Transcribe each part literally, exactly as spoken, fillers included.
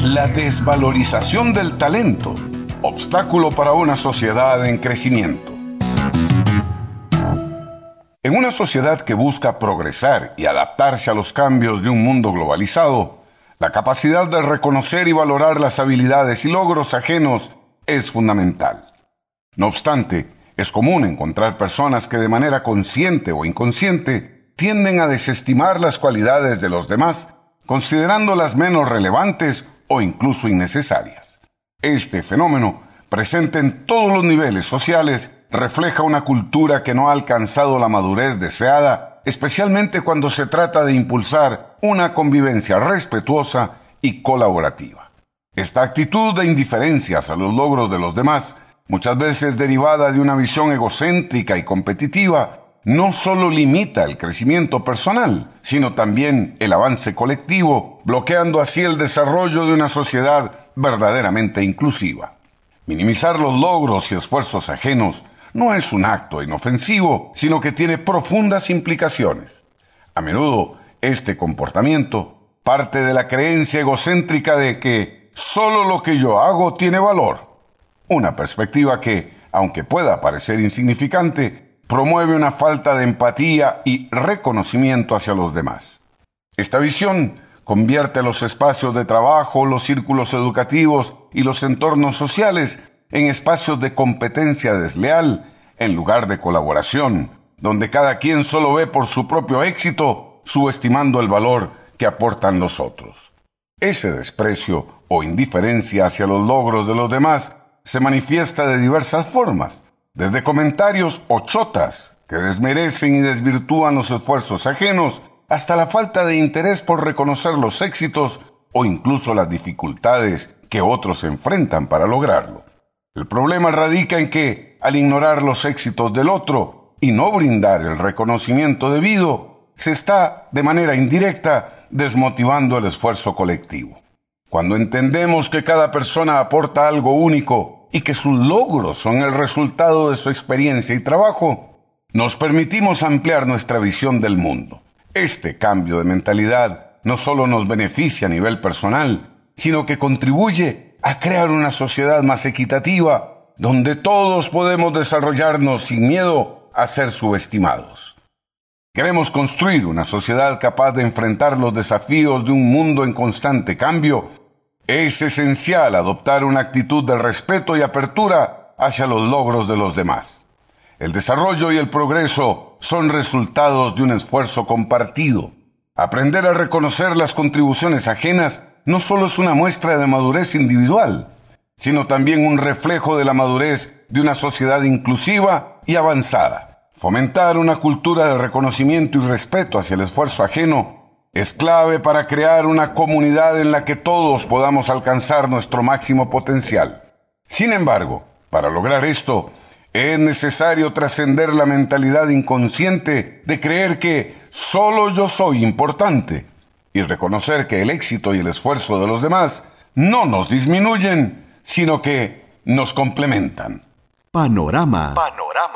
La desvalorización del talento, obstáculo para una sociedad en crecimiento. En una sociedad que busca progresar y adaptarse a los cambios de un mundo globalizado, la capacidad de reconocer y valorar las habilidades y logros ajenos es fundamental. No obstante, es común encontrar personas que de manera consciente o inconsciente tienden a desestimar las cualidades de los demás, considerándolas menos relevantes o incluso innecesarias. Este fenómeno, presente en todos los niveles sociales, refleja una cultura que no ha alcanzado la madurez deseada, especialmente cuando se trata de impulsar una convivencia respetuosa y colaborativa. Esta actitud de indiferencia hacia los logros de los demás, muchas veces derivada de una visión egocéntrica y competitiva, no solo limita el crecimiento personal, sino también el avance colectivo, bloqueando así el desarrollo de una sociedad verdaderamente inclusiva. Minimizar los logros y esfuerzos ajenos no es un acto inofensivo, sino que tiene profundas implicaciones. A menudo, este comportamiento parte de la creencia egocéntrica de que solo lo que yo hago tiene valor. Una perspectiva que, aunque pueda parecer insignificante, promueve una falta de empatía y reconocimiento hacia los demás. Esta visión convierte los espacios de trabajo, los círculos educativos y los entornos sociales en espacios de competencia desleal en lugar de colaboración, donde cada quien solo ve por su propio éxito, subestimando el valor que aportan los otros. Ese desprecio o indiferencia hacia los logros de los demás se manifiesta de diversas formas, desde comentarios o chotas que desmerecen y desvirtúan los esfuerzos ajenos, hasta la falta de interés por reconocer los éxitos o incluso las dificultades que otros enfrentan para lograrlo. El problema radica en que, al ignorar los éxitos del otro y no brindar el reconocimiento debido, se está, de manera indirecta, desmotivando el esfuerzo colectivo. Cuando entendemos que cada persona aporta algo único y que sus logros son el resultado de su experiencia y trabajo, nos permitimos ampliar nuestra visión del mundo. Este cambio de mentalidad no solo nos beneficia a nivel personal, sino que contribuye a crear una sociedad más equitativa, donde todos podemos desarrollarnos sin miedo a ser subestimados. Queremos construir una sociedad capaz de enfrentar los desafíos de un mundo en constante cambio. Es esencial adoptar una actitud de respeto y apertura hacia los logros de los demás. El desarrollo y el progreso son resultados de un esfuerzo compartido. Aprender a reconocer las contribuciones ajenas no solo es una muestra de madurez individual, sino también un reflejo de la madurez de una sociedad inclusiva y avanzada. Fomentar una cultura de reconocimiento y respeto hacia el esfuerzo ajeno es clave para crear una comunidad en la que todos podamos alcanzar nuestro máximo potencial. Sin embargo, para lograr esto, es necesario trascender la mentalidad inconsciente de creer que solo yo soy importante y reconocer que el éxito y el esfuerzo de los demás no nos disminuyen, sino que nos complementan. Panorama. Panorama.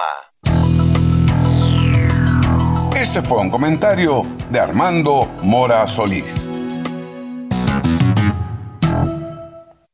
Este fue un comentario de Armando Mora Solís.